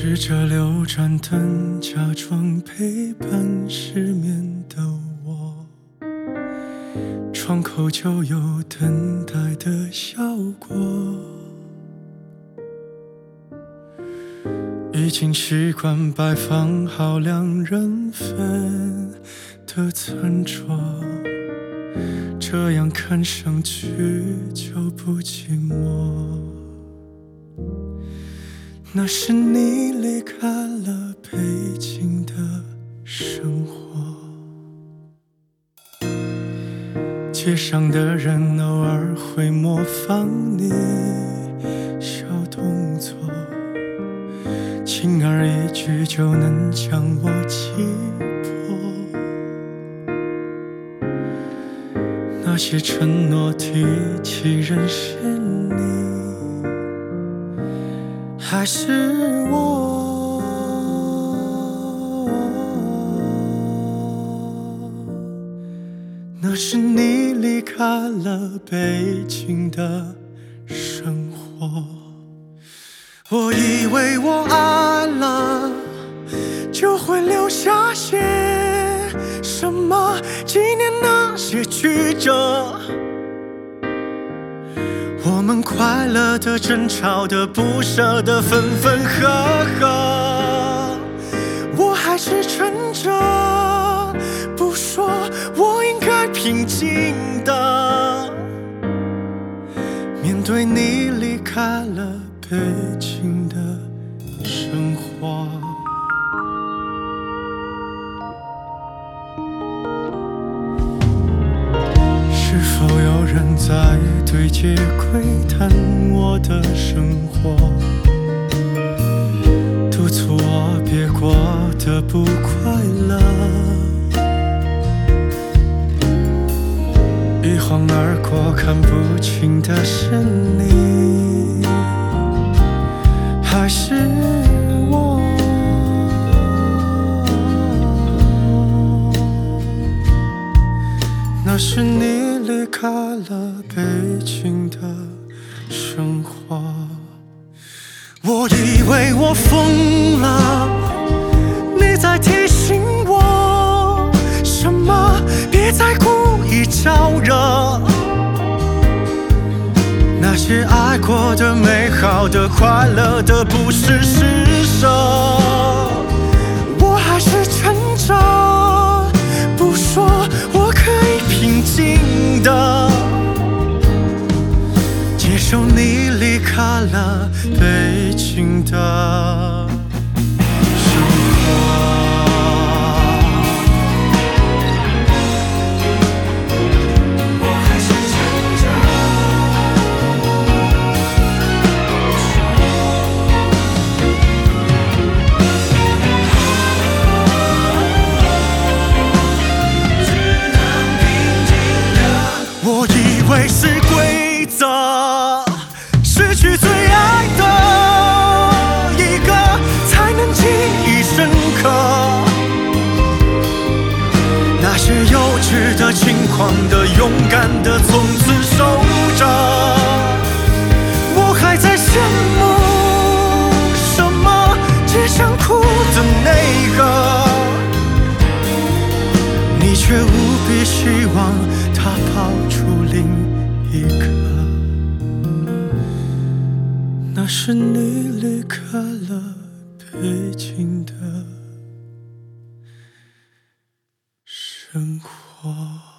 试着留盏灯，假装陪伴失眠的我，窗口就有等待的效果。已经习惯摆放好2人份的餐桌，这样看上去就不寂寞。那是你离开了北京的生活，街上的人偶尔会模仿你小动作，轻而易举就能将我击破。那些承诺提起人是你还是我？那是你离开了北京的生活。我以为我爱了就会留下些什么，纪念那些曲折，我们快乐的、争吵的、不舍的、分分合合。我还是撑着不说，我应该平静的面对你离开了北京的生活。是否有人在对街窥探我的生活，督促我别过得不快乐？一晃而过，看不清的是你还是我？那是你离开了北京的生活。我以为我疯了，你在提醒我什么？别再故意招惹，那些爱过的、美好的、快乐的，不是施舍。我还是撑着不说，我可以平静的接受你离开了北京的生活。我以为是规则，失去最爱的一个才能记忆深刻。那些幼稚的、轻狂的、勇敢的，从此守着。我还在羡慕什么？只想哭的那个，你却无比希望他跑出另一个。那是你离开了北京的生活。